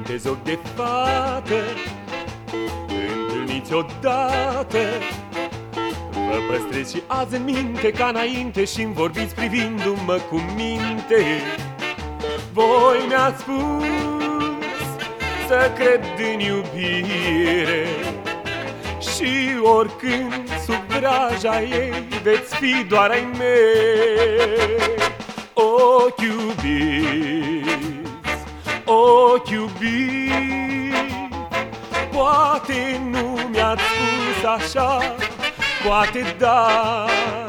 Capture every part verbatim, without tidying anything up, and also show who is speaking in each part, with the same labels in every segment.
Speaker 1: Limpezi ochi de fată, întâlniți odată, vă păstrezi și azi în minte ca înainte și-mi vorbiți privindu-mă cu minte. Voi mi-ați spus să cred în iubire și oricând sub vraja ei veți fi doar ai mei. Ochi iubiți, ochi iubiți, poate nu mi-ați spus așa, poate da.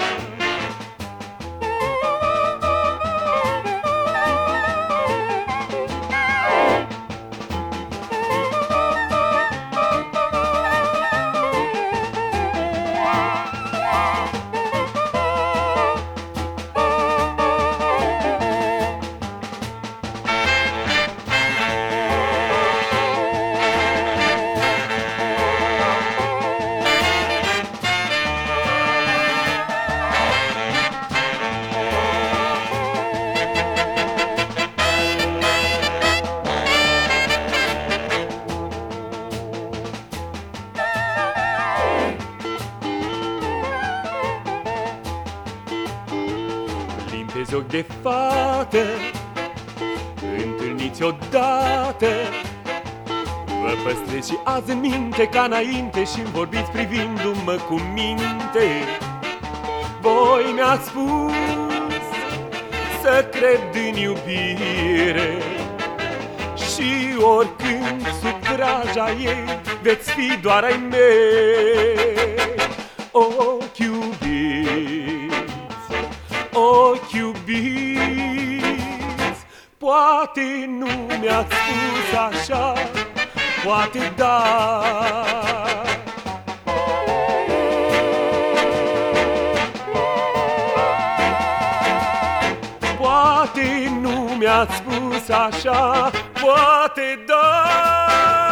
Speaker 1: Limpezi ochi de fată, întâlniți odată, vă păstrezi și azi în minte ca înainte și-mi vorbiți privindu-mă cu minte. Voi mi-ați spus să cred în iubire și oricând sub vraja ei veți fi doar ai mei. Ochi iubiți, ochi iubiți, poate nu mi-ați spus așa, poate da. Poate nu mi-ați spus așa, poate da.